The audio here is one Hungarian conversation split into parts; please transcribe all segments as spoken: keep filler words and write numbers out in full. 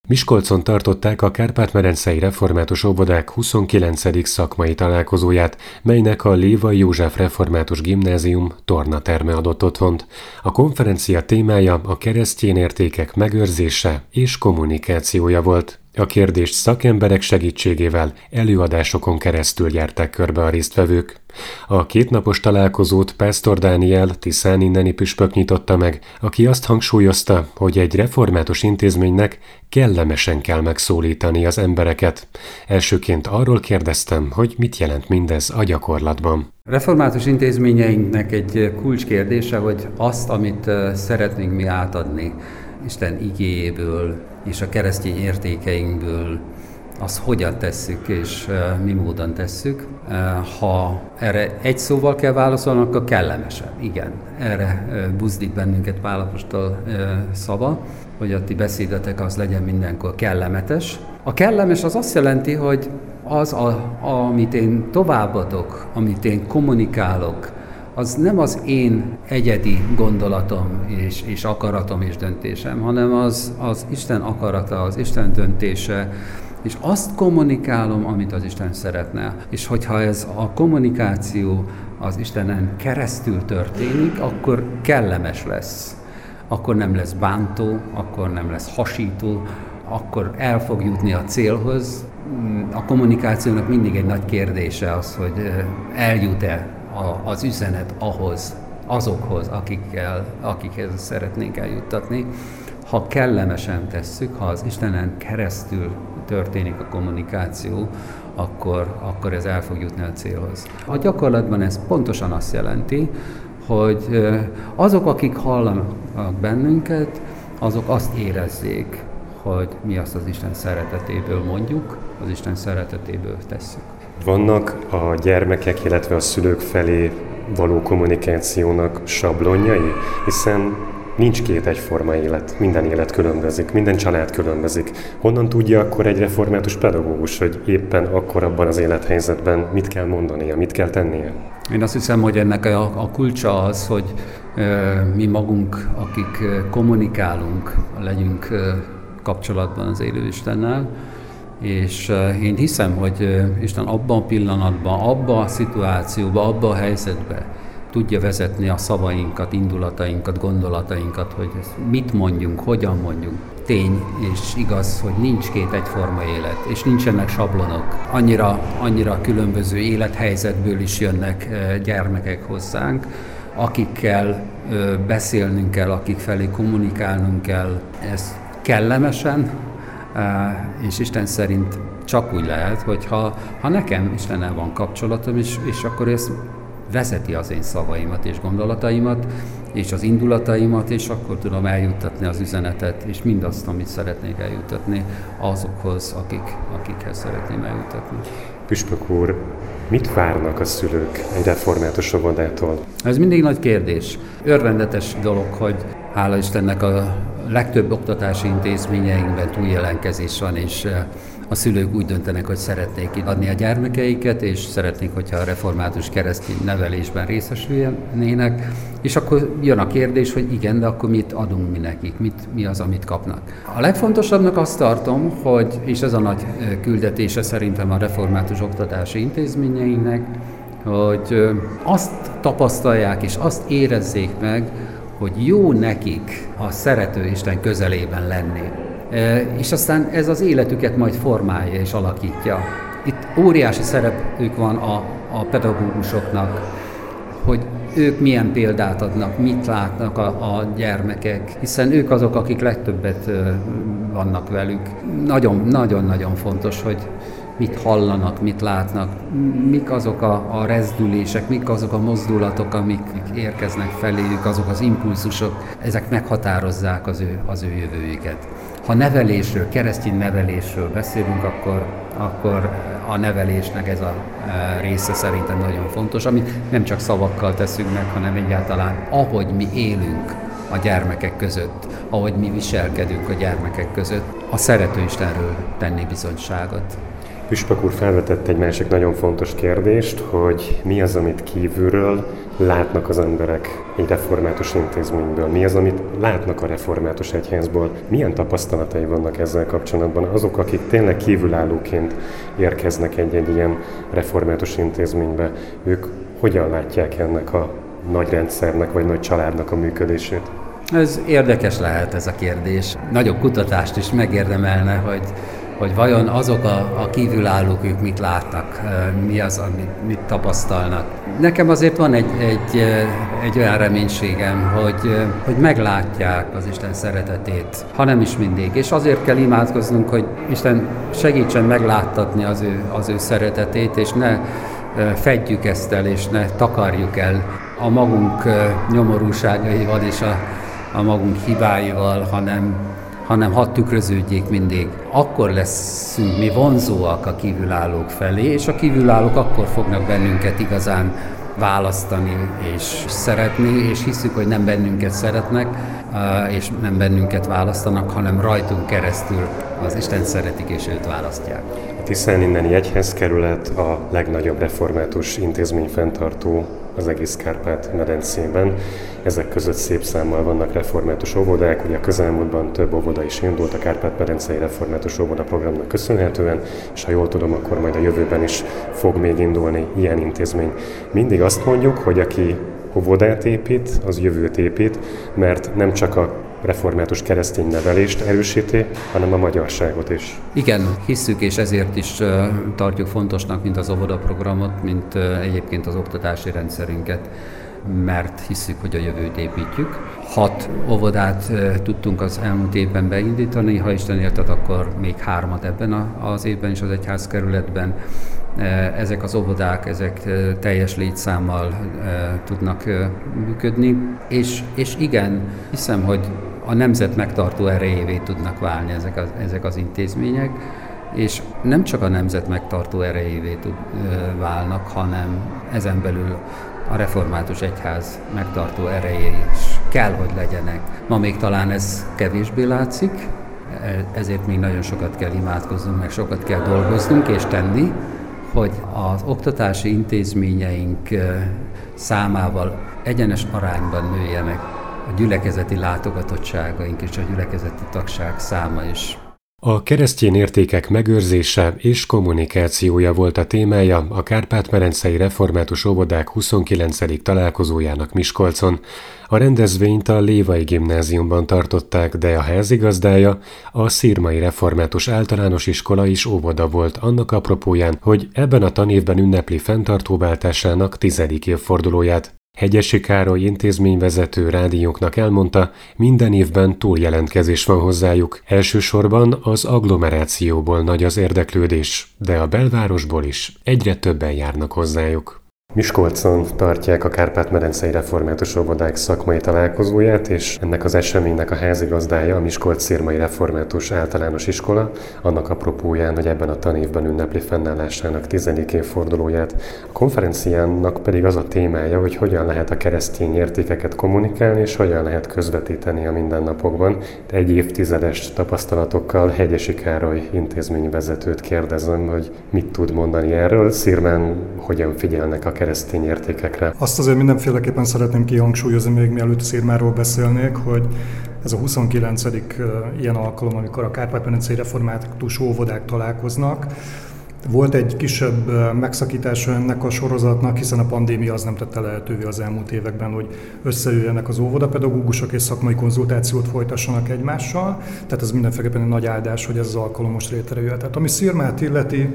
Miskolcon tartották a Kárpát-medencei Református Óvodák huszonkilencedik szakmai találkozóját, melynek a Lévai József Református Gimnázium tornaterme adott otthont. A konferencia témája a keresztény értékek megőrzése és kommunikációja volt. A kérdést szakemberek segítségével előadásokon keresztül járták körbe a résztvevők. A kétnapos találkozót Pásztor Dániel tiszán inneni püspök nyitotta meg, aki azt hangsúlyozta, hogy egy református intézménynek kellemesen kell megszólítani az embereket. Elsőként arról kérdeztem, hogy mit jelent mindez a gyakorlatban. Református intézményeinknek egy kulcskérdése, hogy azt, amit szeretnénk mi átadni Isten igéjéből és a keresztény értékeinkből, azt hogyan tesszük és mi módon tesszük. Ha erre egy szóval kell válaszolni, akkor kellemesen. Igen, erre buzdít bennünket Pál apostol szava, hogy a ti beszédetek az legyen mindenkor kellemetes. A kellemes az azt jelenti, hogy az, a, amit én továbbadok, amit én kommunikálok, az nem az én egyedi gondolatom és, és akaratom és döntésem, hanem az, az Isten akarata, az Isten döntése, és azt kommunikálom, amit az Isten szeretne. És hogyha ez a kommunikáció az Istenen keresztül történik, akkor kellemes lesz. Akkor nem lesz bántó, akkor nem lesz hasító, akkor el fog jutni a célhoz. A kommunikációnak mindig egy nagy kérdése az, hogy eljut-e az üzenet ahhoz, azokhoz, akikkel, akikhez szeretnénk eljuttatni. Ha kellemesen tesszük, ha az Istenen keresztül történik a kommunikáció, akkor, akkor ez el fog jutni a célhoz. A gyakorlatban ez pontosan azt jelenti, hogy azok, akik hallanak bennünket, azok azt érezzék, hogy mi azt az Isten szeretetéből mondjuk, az Isten szeretetéből tesszük. Vannak a gyermekek, illetve a szülők felé való kommunikációnak sablonjai, hiszen nincs két egyforma élet, minden élet különbözik, minden család különbözik. Honnan tudja akkor egy református pedagógus, hogy éppen akkor abban az élethelyzetben mit kell mondania, mit kell tennie? Én azt hiszem, hogy ennek a, a kulcsa az, hogy e, mi magunk, akik kommunikálunk, legyünk e, kapcsolatban az élő Istennel, és én hiszem, hogy Isten abban a pillanatban, abban a szituációban, abban a helyzetben tudja vezetni a szavainkat, indulatainkat, gondolatainkat, hogy mit mondjunk, hogyan mondjunk. Tény és igaz, hogy nincs két egyforma élet, és nincsenek sablonok. Annyira, annyira különböző élethelyzetből is jönnek gyermekek hozzánk, akikkel beszélnünk kell, akik felé kommunikálnunk kell. Ez kellemesen, és Isten szerint csak úgy lehet, hogy ha, ha nekem Istennel van kapcsolatom, és, és akkor ez vezeti az én szavaimat és gondolataimat, és az indulataimat, és akkor tudom eljuttatni az üzenetet, és mindazt, amit szeretnék eljuttatni azokhoz, akik, akikhez szeretném eljuttatni. Püspök úr, mit várnak a szülők egy református óvodától? Ez mindig nagy kérdés. Örvendetes dolog, hogy hála Istennek a legtöbb oktatási intézményeinkben túljelentkezés van, és a szülők úgy döntenek, hogy szeretnék adni a gyermekeiket, és szeretnék, hogyha a református keresztény nevelésben részesüljenének, és akkor jön a kérdés, hogy igen, de akkor mit adunk mi nekik, mit, mi az, amit kapnak. A legfontosabbnak azt tartom, hogy, és ez a nagy küldetése szerintem a református oktatási intézményeinknek, hogy azt tapasztalják és azt érezzék meg, hogy jó nekik a szerető Isten közelében lenni. E, és aztán ez az életüket majd formálja és alakítja. Itt óriási szerepük van a, a pedagógusoknak, hogy ők milyen példát adnak, mit látnak a, a gyermekek, hiszen ők azok, akik legtöbbet vannak velük. Nagyon-nagyon fontos, hogy mit hallanak, mit látnak, mik azok a, a rezdülések, mik azok a mozdulatok, amik érkeznek feléjük, azok az impulzusok, ezek meghatározzák az ő, az ő jövőjüket. Ha nevelésről, keresztény nevelésről beszélünk, akkor, akkor a nevelésnek ez a része szerintem nagyon fontos, amit nem csak szavakkal teszünk meg, hanem egyáltalán ahogy mi élünk a gyermekek között, ahogy mi viselkedünk a gyermekek között, a szerető Istenről tenni bizonyságot. Püspök úr felvetett egy másik nagyon fontos kérdést, hogy mi az, amit kívülről látnak az emberek egy református intézményből, mi az, amit látnak a református egyházból, milyen tapasztalatai vannak ezzel kapcsolatban azok, akik tényleg kívülállóként érkeznek egy-egy ilyen református intézménybe, ők hogyan látják ennek a nagy rendszernek vagy nagy családnak a működését? Ez érdekes lehet ez a kérdés. Nagyobb kutatást is megérdemelne, hogy hogy vajon azok a, a kívülállók, ők mit látnak, mi az, amit mit tapasztalnak. Nekem azért van egy, egy, egy olyan reménységem, hogy, hogy meglátják az Isten szeretetét, ha nem is mindig. És azért kell imádkoznunk, hogy Isten segítsen megláttatni az ő, az ő szeretetét, és ne fedjük ezt el, és ne takarjuk el a magunk nyomorúságaival és a, a magunk hibáival, hanem hanem hadd tükröződjék mindig. Akkor leszünk mi vonzóak a kívülállók felé, és a kívülállók akkor fognak bennünket igazán választani és szeretni, és hiszük, hogy nem bennünket szeretnek, és nem bennünket választanak, hanem rajtunk keresztül az Isten szeretik, és őt választják. A Tiszán inneni egyházkerület a legnagyobb református intézmény fenntartó az egész Kárpát-medencében. Ezek között szép számmal vannak református óvodák, ugye a közelmúltban több óvoda is indult a Kárpát-medencei református óvoda programnak köszönhetően, és ha jól tudom, akkor majd a jövőben is fog még indulni ilyen intézmény. Mindig azt mondjuk, hogy aki óvodát épít, az jövőt épít, mert nem csak a református keresztény nevelést erősíti, hanem a magyarságot is. Igen, hisszük, és ezért is tartjuk fontosnak, mint az óvodaprogramot, mint egyébként az oktatási rendszerünket, mert hisszük, hogy a jövőt építjük. Hat óvodát tudtunk az elmúlt évben beindítani, ha Isten érted, akkor még hármat ebben az évben is az egyházkerületben. Ezek az óvodák, ezek teljes létszámmal tudnak működni, és, és igen, hiszem, hogy a nemzet megtartó erejévé tudnak válni ezek az, ezek az intézmények, és nem csak a nemzet megtartó erejévé tud, válnak, hanem ezen belül a református egyház megtartó erejé is kell, hogy legyenek. Ma még talán ez kevésbé látszik, ezért még nagyon sokat kell imádkoznunk, meg sokat kell dolgoznunk és tenni, hogy az oktatási intézményeink számával egyenes arányban nőjenek a gyülekezeti látogatottságaink és a gyülekezeti tagság száma is. A keresztény értékek megőrzése és kommunikációja volt a témája a Kárpát-medencei református óvodák huszonkilencedik találkozójának Miskolcon. A rendezvényt a Lévai Gimnáziumban tartották, de a házigazdája a Szirmai Református Általános Iskola és óvoda volt annak apropóján, hogy ebben a tanévben ünnepli fenntartóváltásának tizedik évfordulóját. Hegyesi Károly intézményvezető rádiónknak elmondta, minden évben túljelentkezés van hozzájuk. Elsősorban az agglomerációból nagy az érdeklődés, de a belvárosból is egyre többen járnak hozzájuk. Miskolcon tartják a Kárpát-medencei református óvodák szakmai találkozóját, és ennek az eseménynek a házigazdája a Miskolc-Szirmai Református Általános Iskola, annak apropóján, hogy ebben a tanévben ünnepli fennállásának tizedik évfordulóját. A konferenciának pedig az a témája, hogy hogyan lehet a keresztény értékeket kommunikálni, és hogyan lehet közvetíteni a mindennapokban. Egy évtizedes tapasztalatokkal Hegyesi Károly intézményvezetőt kérdezem, hogy mit tud mondani erről, Szirmán hogyan figyelnek a keresztény értékekre. Azt azért mindenféleképpen szeretném kihangsúlyozni, még mielőtt Szirmáról beszélnék, hogy ez a huszonkilencedik ilyen alkalom, amikor a Kárpát-medencei református óvodák találkoznak. Volt egy kisebb megszakítása ennek a sorozatnak, hiszen a pandémia az nem tette lehetővé az elmúlt években, hogy összeüljenek az óvodapedagógusok és szakmai konzultációt folytassanak egymással. Tehát ez mindenféleképpen egy nagy áldás, hogy ez az alkalom most létrejöhet. Tehát ami Szirmát illeti,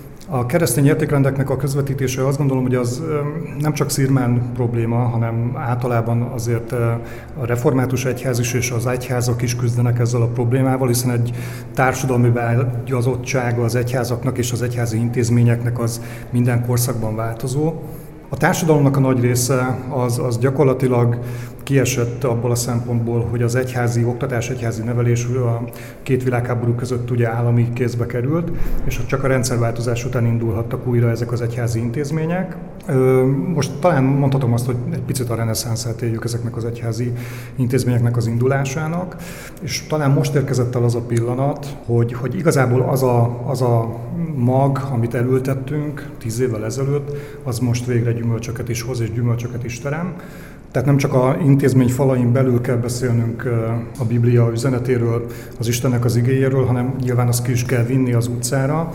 a keresztény értékrendeknek a közvetítése, azt gondolom, hogy az nem csak Szirmán probléma, hanem általában azért a református egyház is és az egyházak is küzdenek ezzel a problémával, hiszen egy társadalmi beágyazottsága az egyházaknak és az egyházi intézményeknek az minden korszakban változó. A társadalomnak a nagy része az, az gyakorlatilag kiesett abból a szempontból, hogy az egyházi oktatás, egyházi nevelés a két világháború között ugye állami kézbe került, és csak a rendszerváltozás után indulhattak újra ezek az egyházi intézmények. Most talán mondhatom azt, hogy egy picit a reneszánszát éljük ezeknek az egyházi intézményeknek az indulásának, és talán most érkezett el az a pillanat, hogy, hogy igazából az a, az a mag, amit elültettünk tíz évvel ezelőtt, az most végre gyümölcsöket is hoz és gyümölcsöket is terem. Tehát nem csak az intézmény falain belül kell beszélnünk a Biblia üzenetéről, az Istennek az igéjéről, hanem nyilván azt ki is kell vinni az utcára,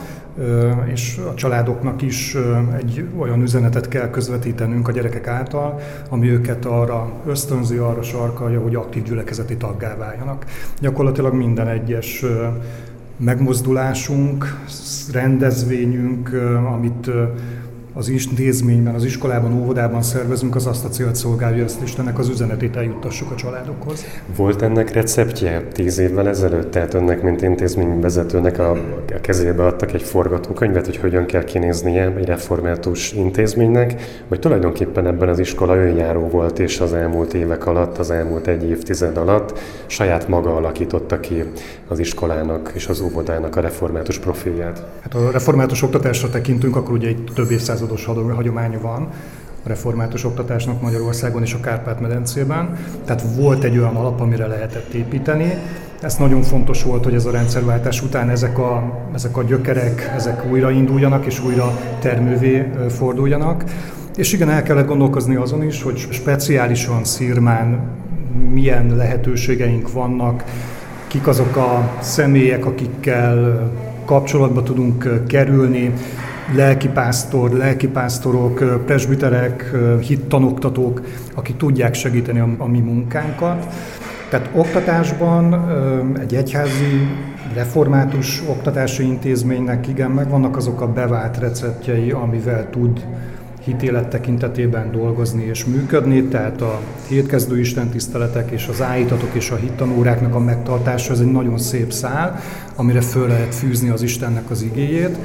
és a családoknak is egy olyan üzenetet kell közvetítenünk a gyerekek által, ami őket arra ösztönzi, arra sarkalja, hogy aktív gyülekezeti taggá váljanak. Gyakorlatilag minden egyes megmozdulásunk, rendezvényünk, amit az intézményben, az iskolában, óvodában szervezünk, az azt a célt szolgálja, ezt Istennek az üzenetét eljuttassuk a családokhoz. Volt ennek receptje tíz évvel ezelőtt? Tehát önnek, mint intézményvezetőnek a, a kezébe adtak egy forgatókönyvet, hogy hogyan kell kinéznie egy református intézménynek, vagy tulajdonképpen ebben az iskola önjáró volt, és az elmúlt évek alatt, az elmúlt egy évtized alatt saját maga alakította ki az iskolának és az óvodának a református profilját? Hát a református oktatásra tekintünk, akkor ugye egy több évszázad hagyománya van a református oktatásnak Magyarországon és a Kárpát-medencében. Tehát volt egy olyan alap, amire lehetett építeni. Ez nagyon fontos volt, hogy ez a rendszerváltás után ezek a, ezek a gyökerek, ezek újrainduljanak és újra termővé forduljanak. És igen, el kellett gondolkozni azon is, hogy speciálisan Szirmán milyen lehetőségeink vannak, kik azok a személyek, akikkel kapcsolatba tudunk kerülni, lelkipásztor, lelkipásztorok, presbiterek, hittanoktatók, akik tudják segíteni a, a mi munkánkat. Tehát oktatásban egy egyházi, református oktatási intézménynek igen, megvannak azok a bevált receptjei, amivel tud hitélet tekintetében dolgozni és működni, tehát a hétkezdő istentiszteletek és az áhítatok és a hittanóráknak a megtartása, ez egy nagyon szép szál, amire föl lehet fűzni az Istennek az igéjét.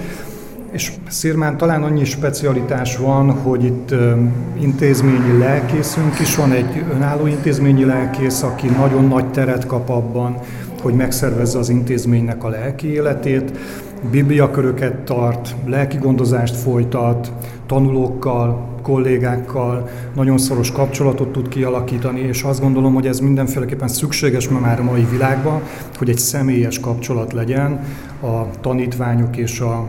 És Szirmán talán annyi specialitás van, hogy itt intézményi lelkészünk is van, egy önálló intézményi lelkész, aki nagyon nagy teret kap abban, hogy megszervezze az intézménynek a lelki életét, bibliaköröket tart, lelki gondozást folytat, tanulókkal, kollégákkal nagyon szoros kapcsolatot tud kialakítani, és azt gondolom, hogy ez mindenféleképpen szükséges ma már a mai világban, hogy egy személyes kapcsolat legyen a tanítványok és a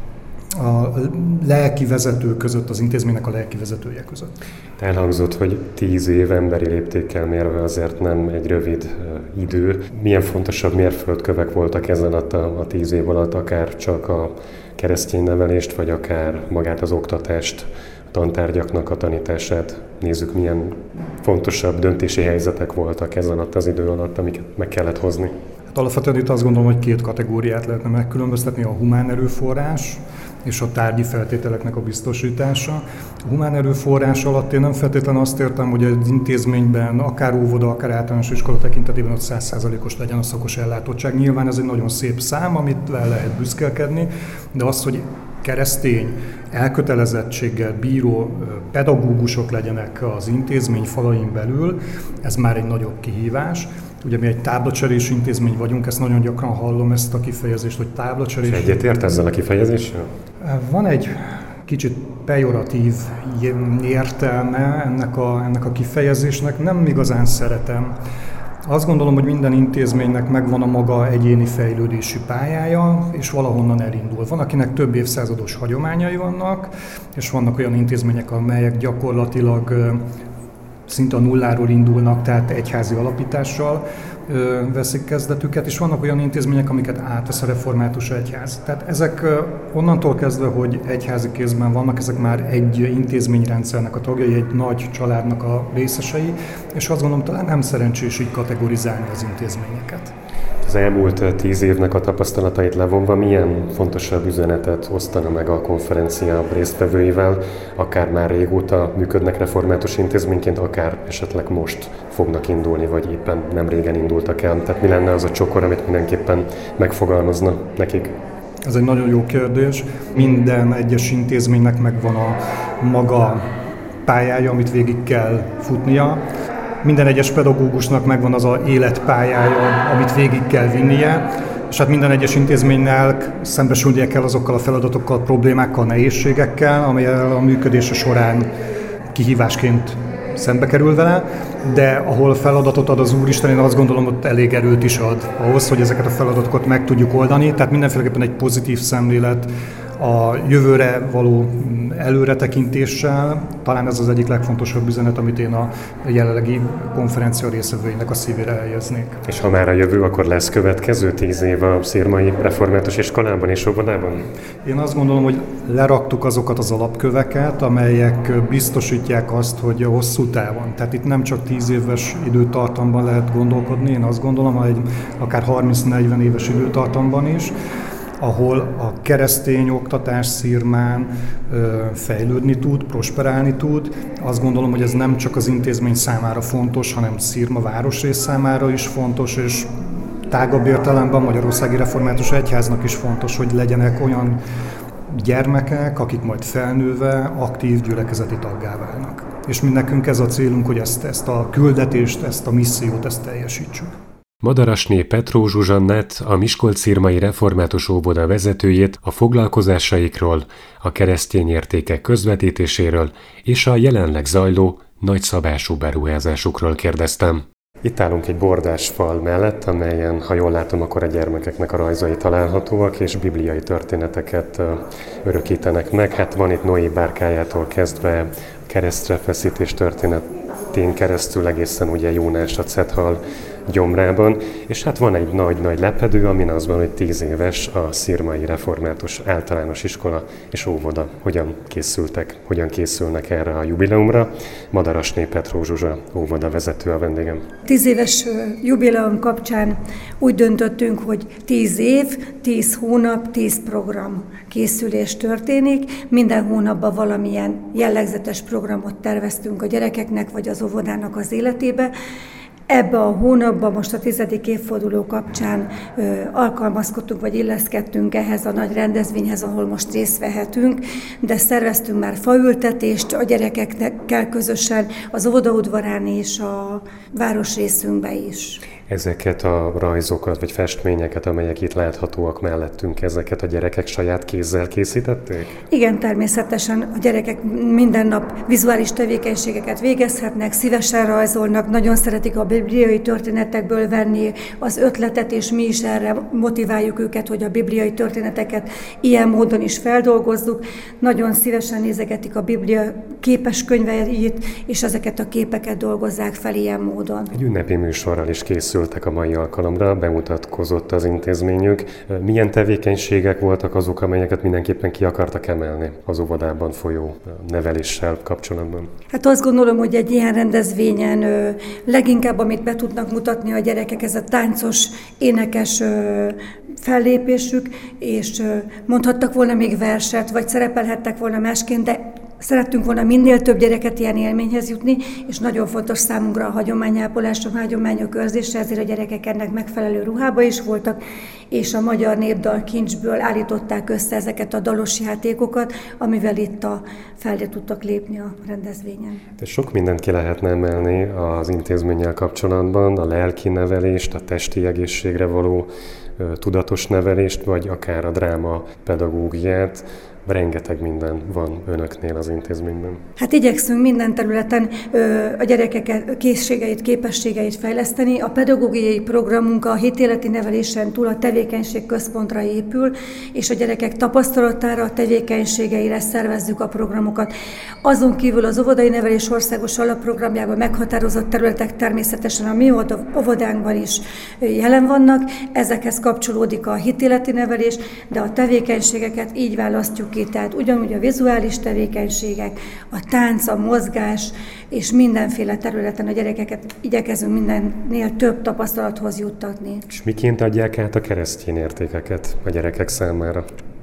a lelki vezető között, az intézménynek a lelki vezetője között. Elhangzott, hogy tíz év emberi léptékkel mérve azért nem egy rövid idő. Milyen fontosabb mérföldkövek voltak ezen alatt a, a tíz év alatt, akár csak a keresztény nevelést, vagy akár magát az oktatást, a tantárgyaknak a tanítását nézzük, milyen fontosabb döntési helyzetek voltak ezen alatt az idő alatt, amiket meg kellett hozni. Hát alapvetően itt azt gondolom, hogy két kategóriát lehetne megkülönböztetni, a humán erőforrás és a tárgyi feltételeknek a biztosítása. A humán erőforrás alatt én nem feltétlenül azt értem, hogy az intézményben, akár óvoda, akár általános iskola tekintetében ott száz százalékos legyen a szakos ellátottság. Nyilván ez egy nagyon szép szám, amit le lehet büszkélkedni, de az, hogy keresztény, elkötelezettséggel bíró pedagógusok legyenek az intézmény falain belül, ez már egy nagyobb kihívás. Ugye mi egy táblacserés intézmény vagyunk, ezt nagyon gyakran hallom, ezt a kifejezést, hogy táblacserés. Egyetért ezzel a kifejezéssel? Van egy kicsit pejoratív értelme ennek a, ennek a kifejezésnek, nem igazán szeretem. Azt gondolom, hogy minden intézménynek megvan a maga egyéni fejlődési pályája, és valahonnan elindul. Van, akinek több évszázados hagyományai vannak, és vannak olyan intézmények, amelyek gyakorlatilag szinte a nulláról indulnak, tehát egyházi alapítással ö, veszik kezdetüket, és vannak olyan intézmények, amiket átvesz a református egyház. Tehát ezek ö, onnantól kezdve, hogy egyházi kézben vannak, ezek már egy intézményrendszernek a tagjai, egy nagy családnak a részesei, és azt gondolom, talán nem szerencsés így kategorizálni az intézményeket. Az elmúlt tíz évnek a tapasztalatait levonva milyen fontosabb üzenetet osztana meg a konferencia résztvevőivel, akár már régóta működnek református intézményként, akár esetleg most fognak indulni, vagy éppen nem régen indultak el. Tehát mi lenne az a csokor, amit mindenképpen megfogalmazna nekik? Ez egy nagyon jó kérdés. Minden egyes intézménynek megvan a maga pályája, amit végig kell futnia. Minden egyes pedagógusnak megvan az az életpályája, amit végig kell vinnie, És hát minden egyes intézménnyel szembesülnie kell azokkal a feladatokkal, problémákkal, nehézségekkel, amelyel a működése során kihívásként szembe kerül vele, de ahol feladatot ad az Úristen, én azt gondolom, hogy elég erőt is ad ahhoz, hogy ezeket a feladatokat meg tudjuk oldani. Tehát mindenféleképpen egy pozitív szemlélet, a jövőre való előretekintéssel, talán ez az egyik legfontosabb üzenet, amit én a jelenlegi konferencia résztvevőinek a szívére helyeznék. És ha már a jövő, akkor lesz következő tíz év a Szirmai Református Iskolában és óvodában? Én azt gondolom, hogy leraktuk azokat az alapköveket, amelyek biztosítják azt, hogy hosszú távon, tehát itt nem csak tíz éves időtartamban lehet gondolkodni, én azt gondolom, hogy akár harminc-negyven éves időtartamban is, ahol a keresztény oktatás Szirmán ö, fejlődni tud, prosperálni tud. Azt gondolom, hogy ez nem csak az intézmény számára fontos, hanem Szirma városrész számára is fontos, és tágabb értelemben Magyarországi Református Egyháznak is fontos, hogy legyenek olyan gyermekek, akik majd felnőve aktív gyülekezeti taggá válnak. És mi nekünk ez a célunk, hogy ezt, ezt a küldetést, ezt a missziót, ezt teljesítsük. Madarasné Petró Zsuzsannát, a Miskolc-Szirmai Református Óvoda vezetőjét a foglalkozásaikról, a keresztény értékek közvetítéséről és a jelenleg zajló nagyszabású beruházásukról kérdeztem. Itt állunk egy bordás fal mellett, amelyen, ha jól látom, akkor a gyermekeknek a rajzai találhatóak, és bibliai történeteket örökítenek meg. Hát van itt Noé bárkájától kezdve keresztre feszítés történetén keresztül egészen ugye Jónás a Cethal gyomrában, és hát van egy nagy-nagy lepedő, amin az van, hogy tíz éves a Szirmai Református Általános Iskola és Óvoda. Hogyan készültek, hogyan készülnek erre a jubileumra? Madarasné Petró Zsuzsa óvoda vezető a vendégem. Tíz éves jubileum kapcsán úgy döntöttünk, hogy tíz év, tíz hónap, tíz program készülés történik. Minden hónapban valamilyen jellegzetes programot terveztünk a gyerekeknek vagy az óvodának az életébe. Ebben a hónapban most a tizedik évforduló kapcsán ö, alkalmazkodtunk, vagy illeszkedtünk ehhez a nagy rendezvényhez, ahol most részt vehetünk, de szerveztünk már faültetést a gyerekekkel közösen az óvodaudvarán és a városrészünkbe is. Ezeket a rajzokat, vagy festményeket, amelyek itt láthatóak mellettünk, ezeket a gyerekek saját kézzel készítették? Igen, természetesen a gyerekek minden nap vizuális tevékenységeket végezhetnek, szívesen rajzolnak, nagyon szeretik a bibliai történetekből venni az ötletet, és mi is erre motiváljuk őket, hogy a bibliai történeteket ilyen módon is feldolgozzuk. Nagyon szívesen nézegetik a Biblia képes könyveit, és ezeket a képeket dolgozzák fel ilyen módon. Egy ünnepi műsorral is készültek a mai alkalomra, bemutatkozott az intézményük. Milyen tevékenységek voltak azok, amelyeket mindenképpen ki akartak emelni az óvodában folyó neveléssel kapcsolatban? Hát azt gondolom, hogy egy ilyen rendezvényen ö, leginkább, amit be tudnak mutatni a gyerekek, ez a táncos, énekes ö, fellépésük, és ö, mondhattak volna még verset, vagy szerepelhettek volna másként, de szerettünk volna minél több gyereket ilyen élményhez jutni, és nagyon fontos számunkra a hagyományápolás, a hagyományok őrzése, ezért a gyerekek ennek megfelelő ruhába is voltak, és a Magyar Népdal kincsből állították össze ezeket a dalos játékokat, amivel itt a felé tudtak lépni a rendezvényen. De sok mindent ki lehetne emelni az intézménnyel kapcsolatban, a lelki nevelést, a testi egészségre való tudatos nevelést, vagy akár a dráma pedagógiát. Rengeteg minden van önöknél az intézményben. Hát igyekszünk minden területen ö, a gyerekek készségeit, képességeit fejleszteni. A pedagógiai programunk a hitéleti nevelésen túl a tevékenység központra épül, és a gyerekek tapasztalatára, a tevékenységeire szervezzük a programokat. Azon kívül az óvodai nevelés országos alapprogramjában meghatározott területek természetesen a mi óvodánkban is jelen vannak. Ezekhez kapcsolódik a hitéleti nevelés, de a tevékenységeket így választjuk ki, tehát ugyanúgy a vizuális tevékenységek, a tánc, a mozgás, és mindenféle területen a gyerekeket igyekezünk mindennél több tapasztalathoz juttatni. És miként adják át a keresztény értékeket a gyerekek számára?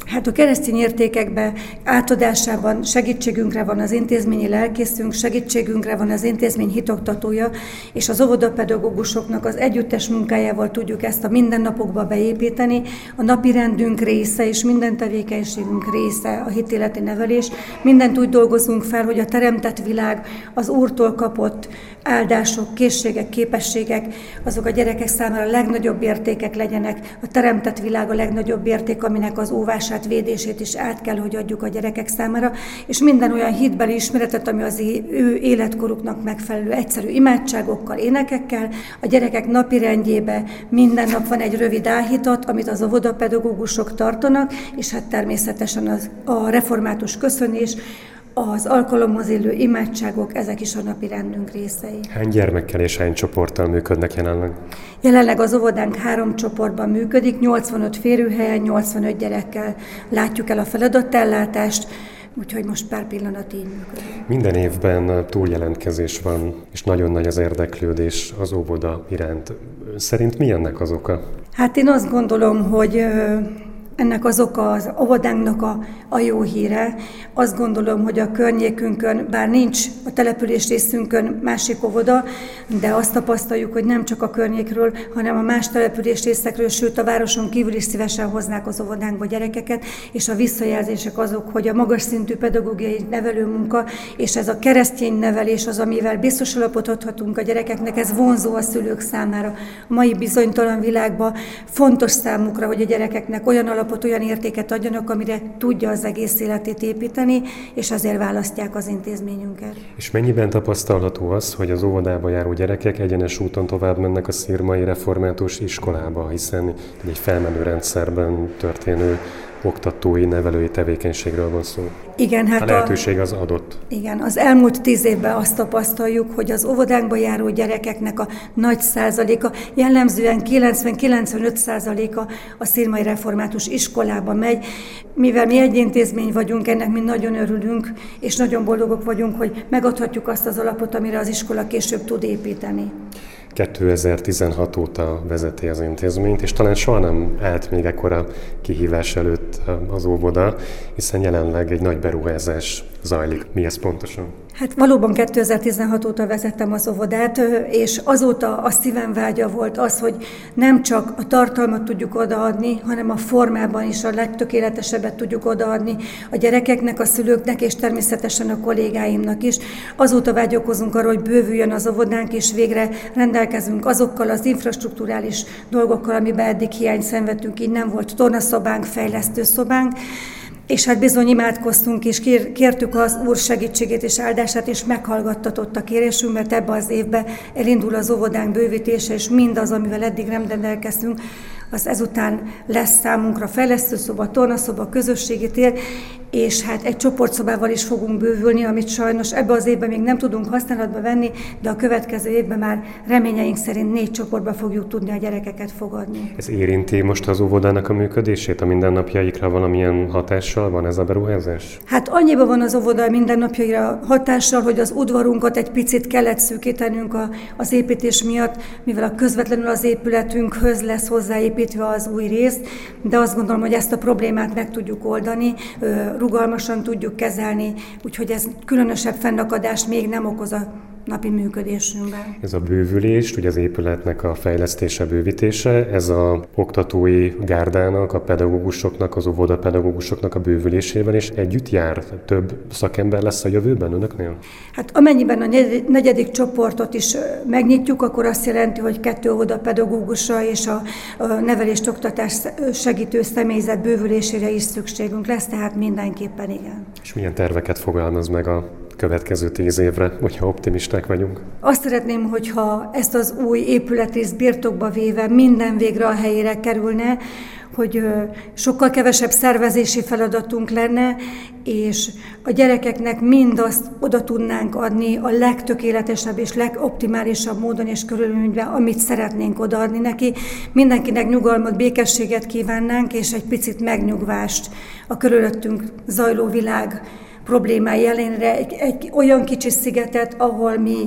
Hát a keresztény értékekbe átadásában segítségünkre van az intézményi lelkészünk, segítségünkre van az intézmény hitoktatója, és az óvodapedagógusoknak az együttes munkájával tudjuk ezt a mindennapokba beépíteni. A napirendünk része és minden tevékenységünk része a hitéleti nevelés. Mindent úgy dolgozunk fel, hogy a teremtett világ, az Úrtól kapott áldások, készségek, képességek, azok a gyerekek számára a legnagyobb értékek legyenek. A teremtett világ a legnagyobb érték, aminek az óvását, védését is át kell, hogy adjuk a gyerekek számára, és minden olyan hitbeli ismeretet, ami az ő életkoruknak megfelelő egyszerű imádságokkal, énekekkel. A gyerekek napirendjébe minden nap van egy rövid áhítat, amit az óvodapedagógusok tartanak, és hát természetesen az, a református köszönés, az alkalomhoz illő imádságok, ezek is a napi rendünk részei. Hány gyermekkel és hány csoporttal működnek jelenleg? Jelenleg az óvodánk három csoportban működik, nyolcvanöt férőhelyen, nyolcvanöt gyerekkel látjuk el a feladatellátást, úgyhogy most pár pillanat így működik. Minden évben túljelentkezés van, és nagyon nagy az érdeklődés az óvoda iránt. Szerint mi ennek az oka? Hát én azt gondolom, hogy ennek az oka az óvodánknak a, a jó híre. Azt gondolom, hogy a környékünkön, bár nincs a település részünkön másik óvoda, de azt tapasztaljuk, hogy nem csak a környékről, hanem a más település részekről, sőt a városon kívül is szívesen hoznák az óvodánkba gyerekeket, és a visszajelzések azok, hogy a magas szintű pedagógiai nevelőmunka, és ez a keresztény nevelés az, amivel biztos alapot adhatunk a gyerekeknek, ez vonzó a szülők számára. A mai bizonytalan világban fontos számukra, hogy a gyerekeknek olyan alap olyan értéket adjanak, amire tudja az egész életét építeni, és azért választják az intézményünket. És mennyiben tapasztalható az, hogy az óvodába járó gyerekek egyenes úton tovább mennek a szirmai református iskolába, hiszen egy felmenő rendszerben történő oktatói, nevelői tevékenységről van szó. Igen, hát a lehetőség az adott. Igen, az elmúlt tíz évben azt tapasztaljuk, hogy az óvodánkba járó gyerekeknek a nagy százaléka, jellemzően kilencven-kilencvenöt százaléka a szirmai református iskolába megy. Mivel mi egy intézmény vagyunk, ennek mi nagyon örülünk, és nagyon boldogok vagyunk, hogy megadhatjuk azt az alapot, amire az iskola később tud építeni. kétezer-tizenhat óta vezeti az intézményt, és talán soha nem állt még ekkora kihívás előtt az óvoda, hiszen jelenleg egy nagy beruházás zajlik. Mi ez pontosan? Hát valóban kétezer-tizenhat óta vezettem az óvodát, és azóta a szívem vágya volt az, hogy nem csak a tartalmat tudjuk odaadni, hanem a formában is a legtökéletesebbet tudjuk odaadni a gyerekeknek, a szülőknek, és természetesen a kollégáimnak is. Azóta vágyakozunk arra, hogy bővüljön az óvodánk, és végre rendelkezünk azokkal az infrastrukturális dolgokkal, amiben eddig hiányt szenvedtünk, így nem volt tornaszobánk, fejlesztőszobánk. És hát bizony imádkoztunk, és kér, kértük az Úr segítségét és áldását, és meghallgattatott a kérésünk, mert ebbe az évben elindul az óvodánk bővítése, és mindaz, amivel eddig nem rendelkeztünk, az ezután lesz számunkra fejlesztőszoba, tornaszoba, közösségi tér, és hát egy csoportszobával is fogunk bővülni, amit sajnos ebbe az évben még nem tudunk használatba venni, de a következő évben már reményeink szerint négy csoportba fogjuk tudni a gyerekeket fogadni. Ez érinti most az óvodának a működését, a mindennapjaikra valamilyen hatással van ez a beruházás? Hát annyiban van az óvoda mindennapjaira hatással, hogy az udvarunkat egy picit kellett szűkítenünk a, az építés miatt, mivel a közvetlenül az épületünkhöz lesz hozzáépítve az új rész, de azt gondolom, hogy ezt a problémát meg tudjuk oldani, rugalmasan tudjuk kezelni, úgyhogy ez különösebb fennakadást még nem okoz a napi működésünkben. Ez a bővülés, ugye az épületnek a fejlesztése, bővítése, ez a oktatói gárdának, a pedagógusoknak, az óvodapedagógusoknak a bővülésével is együtt jár? Több szakember lesz a jövőben önöknél? Hát amennyiben a negyedik csoportot is megnyitjuk, akkor azt jelenti, hogy kettő óvodapedagógusra és a nevelést, oktatást segítő személyzet bővülésére is szükségünk lesz, tehát mindenképpen igen. És milyen terveket fogalmaz meg a következő tíz évre, hogyha optimisták vagyunk? Azt szeretném, hogyha ezt az új épületrészt birtokba véve minden végre a helyére kerülne, hogy sokkal kevesebb szervezési feladatunk lenne, és a gyerekeknek mindazt oda tudnánk adni a legtökéletesebb és legoptimálisabb módon és körülményben, amit szeretnénk odaadni neki. Mindenkinek nyugalmat, békességet kívánnánk, és egy picit megnyugvást a körülöttünk zajló világ problémái ellenére, egy, egy olyan kicsi szigetet, ahol mi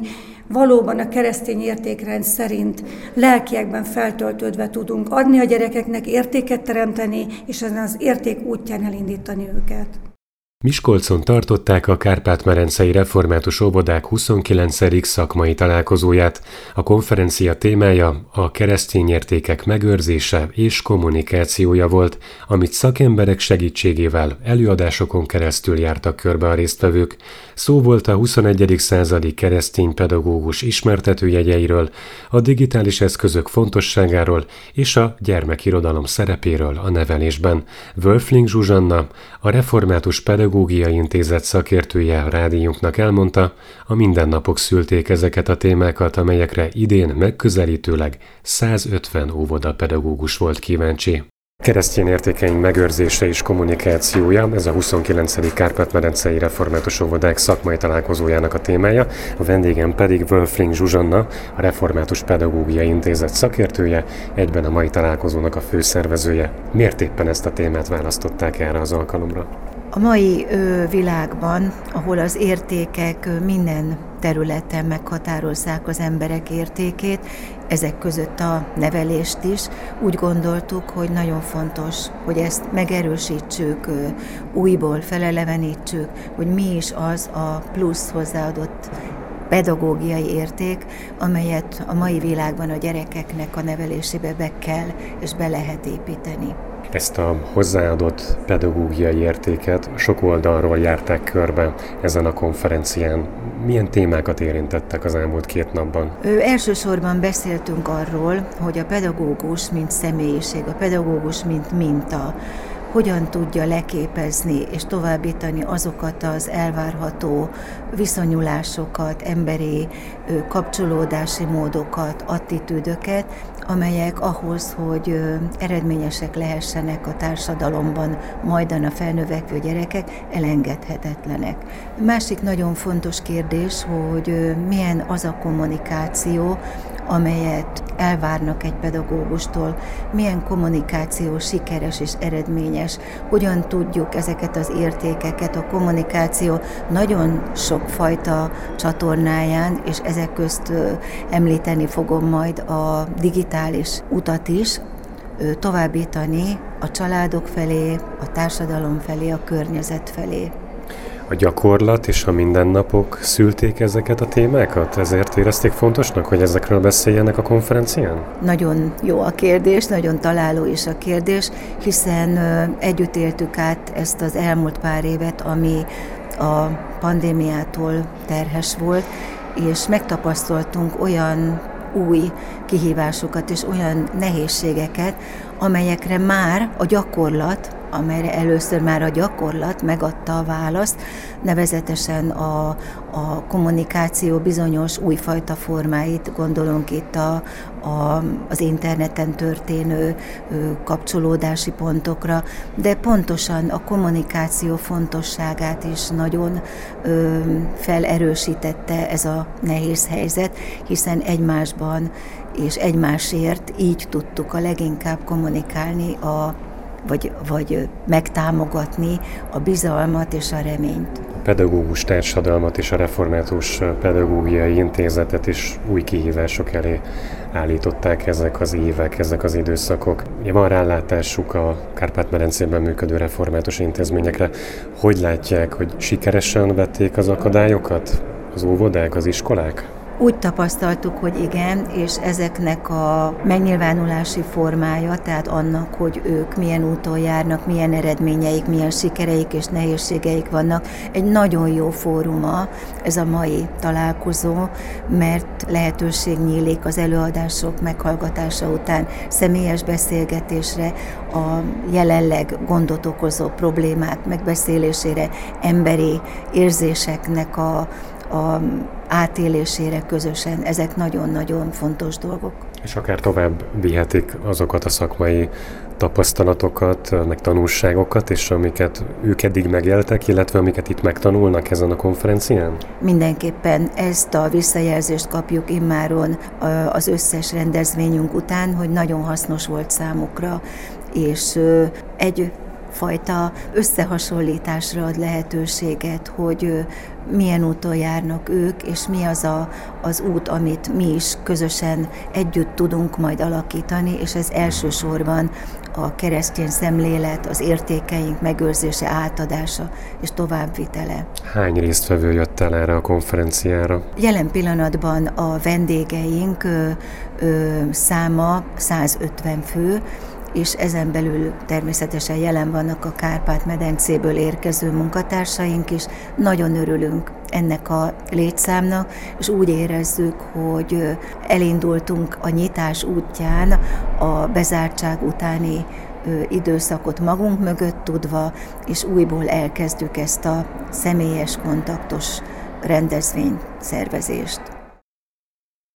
valóban a keresztény értékrend szerint lelkiekben feltöltődve tudunk adni a gyerekeknek, értéket teremteni, és ezen az érték útján elindítani őket. Miskolcon tartották a kárpát-medencei református óvodák huszonkilencedik szakmai találkozóját. A konferencia témája a keresztény értékek megőrzése és kommunikációja volt, amit szakemberek segítségével előadásokon keresztül jártak körbe a résztvevők. Szó volt a huszonegyedik századi keresztény pedagógus ismertetőjegyeiről, a digitális eszközök fontosságáról és a gyermekirodalom szerepéről a nevelésben. Wölfling Zsuzsanna, a református pedagógus Pedagógiai Intézet szakértője a rádiónknak elmondta, a mindennapok szülték ezeket a témákat, amelyekre idén megközelítőleg százötven óvodapedagógus volt kíváncsi. Keresztény értékeink megőrzése és kommunikációja, ez a huszonkilencedik Kárpát-medencei református óvodák szakmai találkozójának a témája, a vendégem pedig Wölfling Zsuzsanna, a Református Pedagógiai Intézet szakértője, egyben a mai találkozónak a főszervezője. Miért éppen ezt a témát választották erre az alkalomra? A mai ö, világban, ahol az értékek ö, minden területen meghatározzák az emberek értékét, ezek között a nevelést is, úgy gondoltuk, hogy nagyon fontos, hogy ezt megerősítsük, ö, újból felelevenítsük, hogy mi is az a plusz hozzáadott pedagógiai érték, amelyet a mai világban a gyerekeknek a nevelésébe be kell és be lehet építeni. Ezt a hozzáadott pedagógiai értéket sok oldalról járták körbe ezen a konferencián. Milyen témákat érintettek az elmúlt két napban? Ö, elsősorban beszéltünk arról, hogy a pedagógus, mint személyiség, a pedagógus, mint minta, hogyan tudja leképezni és továbbítani azokat az elvárható viszonyulásokat, emberi kapcsolódási módokat, attitűdöket, amelyek ahhoz, hogy eredményesek lehessenek a társadalomban, majdan a felnövekvő gyerekek, elengedhetetlenek. Másik nagyon fontos kérdés, hogy milyen az a kommunikáció, amelyet elvárnak egy pedagógustól, milyen kommunikáció sikeres és eredményes, hogyan tudjuk ezeket az értékeket, a kommunikáció nagyon sokfajta csatornáján, és ezek közt említeni fogom majd a digitális utat is, továbbítani a családok felé, a társadalom felé, a környezet felé. A gyakorlat és a mindennapok szülték ezeket a témákat? Ezért érezték fontosnak, hogy ezekről beszéljenek a konferencián? Nagyon jó a kérdés, nagyon találó is a kérdés, hiszen együtt éltük át ezt az elmúlt pár évet, ami a pandémiától terhes volt, és megtapasztaltunk olyan új kihívásokat és olyan nehézségeket, amelyekre már a gyakorlat, amelyre először már a gyakorlat megadta a választ, nevezetesen a, a kommunikáció bizonyos újfajta formáit, gondolunk itt a, a, az interneten történő ö, kapcsolódási pontokra, de pontosan a kommunikáció fontosságát is nagyon ö, felerősítette ez a nehéz helyzet, hiszen egymásban és egymásért így tudtuk a leginkább kommunikálni a Vagy, vagy megtámogatni a bizalmat és a reményt. A pedagógus társadalmat és a Református Pedagógiai Intézetet is új kihívások elé állították ezek az évek, ezek az időszakok. Ugye van rálátásuk a Kárpát-medencében működő református intézményekre. Hogy látják, hogy sikeresen vették az akadályokat az óvodák, az iskolák? Úgy tapasztaltuk, hogy igen, és ezeknek a megnyilvánulási formája, tehát annak, hogy ők milyen úton járnak, milyen eredményeik, milyen sikereik és nehézségeik vannak, egy nagyon jó fóruma ez a mai találkozó, mert lehetőség nyílik az előadások meghallgatása után személyes beszélgetésre, a jelenleg gondot okozó problémák megbeszélésére, emberi érzéseknek a, a átélésére közösen. Ezek nagyon-nagyon fontos dolgok. És akár tovább vihetik azokat a szakmai tapasztalatokat, meg tanulságokat, és amiket ők eddig megéltek, illetve amiket itt megtanulnak ezen a konferencián? Mindenképpen ezt a visszajelzést kapjuk immáron az összes rendezvényünk után, hogy nagyon hasznos volt számukra, és egy fajta összehasonlításra ad lehetőséget, hogy milyen úton járnak ők, és mi az a, az út, amit mi is közösen együtt tudunk majd alakítani, és ez elsősorban a keresztény szemlélet, az értékeink megőrzése, átadása és továbbvitele. Hány résztvevő jött el erre a konferenciára? Jelen pillanatban a vendégeink ö, ö, száma százötven fő, és ezen belül természetesen jelen vannak a Kárpát-medencéből érkező munkatársaink is. Nagyon örülünk ennek a létszámnak, és úgy érezzük, hogy elindultunk a nyitás útján a bezártság utáni időszakot magunk mögött tudva, és újból elkezdjük ezt a személyes kontaktos rendezvényszervezést.